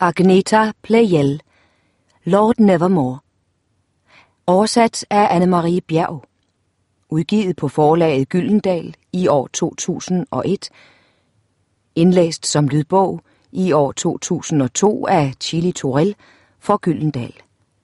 Agneta Pleyel, Lord Nevermore. Oversat af Anne-Marie Bjerg. Udgivet på forlaget Gyldendal i år 2001. Indlæst som lydbog i år 2002 af Chili Turell for Gyldendal.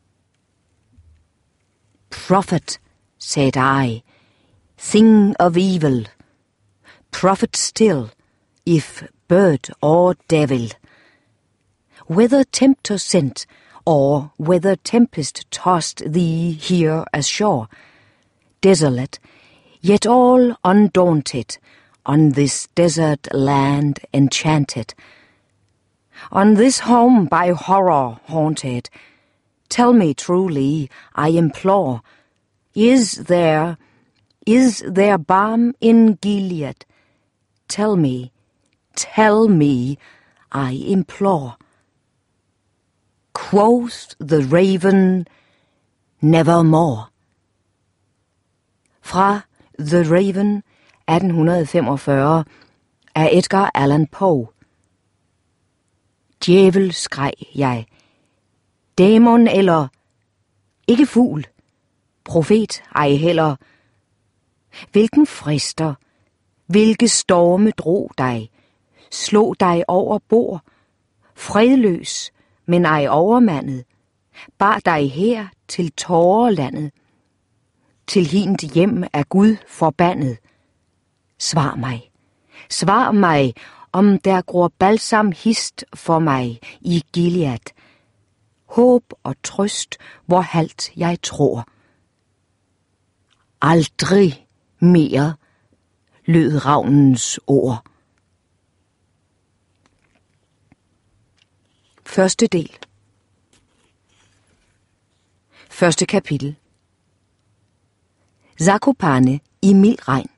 Prophet, said I, thing of evil. Prophet still, if bird or devil. Whether tempter sent, or whether tempest tossed thee here ashore, desolate, yet all undaunted, on this desert land enchanted, on this home by horror haunted, tell me truly, I implore, is there balm in Gilead? Tell me, I implore. Quoth the raven, nevermore. Fra The Raven 1845 af Edgar Allan Poe. Djævel, skreg jeg. Dæmon eller ikke fugl, profet ej heller. Hvilken frister, hvilke storme drog dig, slog dig over bord, fredløs, men ej overmandet, bar dig her til tårelandet, til hint hjem af Gud forbandet. Svar mig, om der gror balsam hist for mig i Gilead. Håb og trøst, hvor halt jeg tror. Aldrig mere, lød ravnens ord. Første del. Første kapitel. Zakopane i mild regn.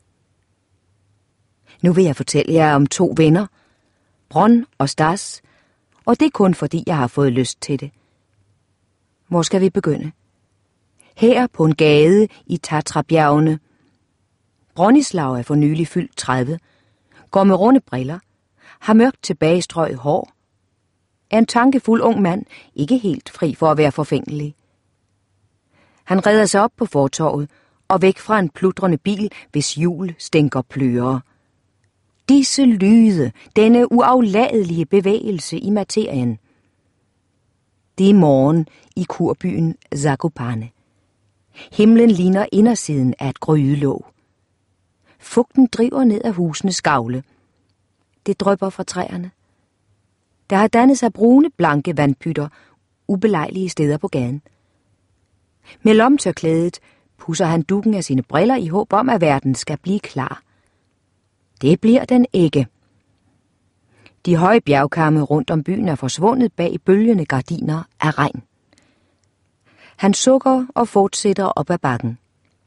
Nu vil jeg fortælle jer om 2 venner, Bron og Stas, og det er kun fordi jeg har fået lyst til det. Hvor skal vi begynde? Her på en gade i Tatrabjergene. Bronislav er for nylig fyldt 30, går med runde briller, har mørkt tilbagestrøget hår, er en tankefuld ung mand, ikke helt fri for at være forfængelig. Han redder sig op på fortovet og væk fra en pludrende bil, hvis hjul stænker plører. Disse lyde, denne uafladelige bevægelse i materien. Det er morgen i kurbyen Zakopane. Himlen ligner indersiden af et grydelåg. Fugten driver ned af husenes gavle. Det drypper fra træerne. Der har dannet sig brune, blanke vandpytter, ubelejlige steder på gaden. Med lomtørklædet pusser han dukken af sine briller i håb om, at verden skal blive klar. Det bliver den ikke. De høje bjergkamme rundt om byen er forsvundet bag bølgende gardiner af regn. Han sukker og fortsætter op ad bakken.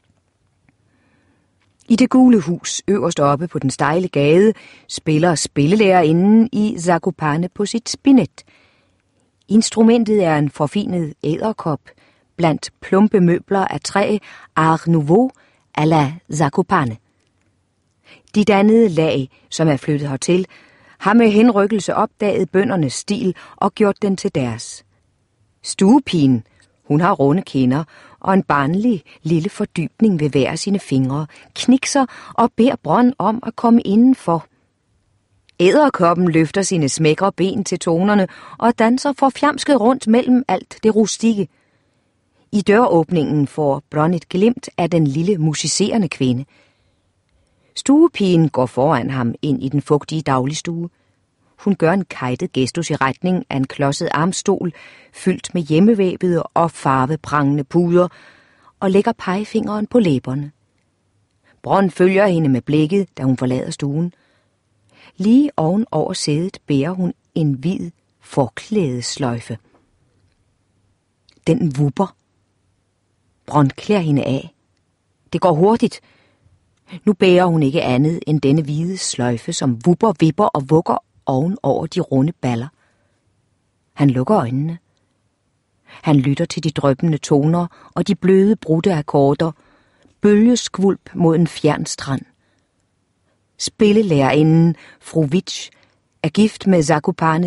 I det gule hus øverst oppe på den stejle gade spiller spillelærerinden i Zakopane på sit spinet. Instrumentet er en forfinet edderkop blandt plumpe møbler af træ Art Nouveau à la Zakopane. De dannede lag, som er flyttet hertil, har med henrykkelse opdaget bøndernes stil og gjort den til deres. Stuepigen, hun har runde kinder og en barnlig lille fordybning ved hver sine fingre, knikser og beder Bron om at komme indenfor. Edderkoppen løfter sine smækre ben til tonerne og danser forfjamsket rundt mellem alt det rustikke. I døråbningen får Bron et glimt af den lille musicerende kvinde. Stuepigen går foran ham ind i den fugtige dagligstue. Hun gør en kejtet gestus i retning af en klodset armstol, fyldt med hjemmevævede og farveprangende puder, og lægger pegefingeren på læberne. Bron følger hende med blikket, da hun forlader stuen. Lige oven over sædet bærer hun en hvid forklædesløjfe. Den vupper. Bron klæder hende af. Det går hurtigt. Nu bærer hun ikke andet end denne hvide sløjfe, som vupper, vipper og vugger oven over de runde baller. Han lukker øjnene. Han lytter til de dryppende toner og de bløde, brudte akkorder, bølgeskvulp mod en fjern strand. Spillelærerinden, fru Witsch, er gift med Zakopane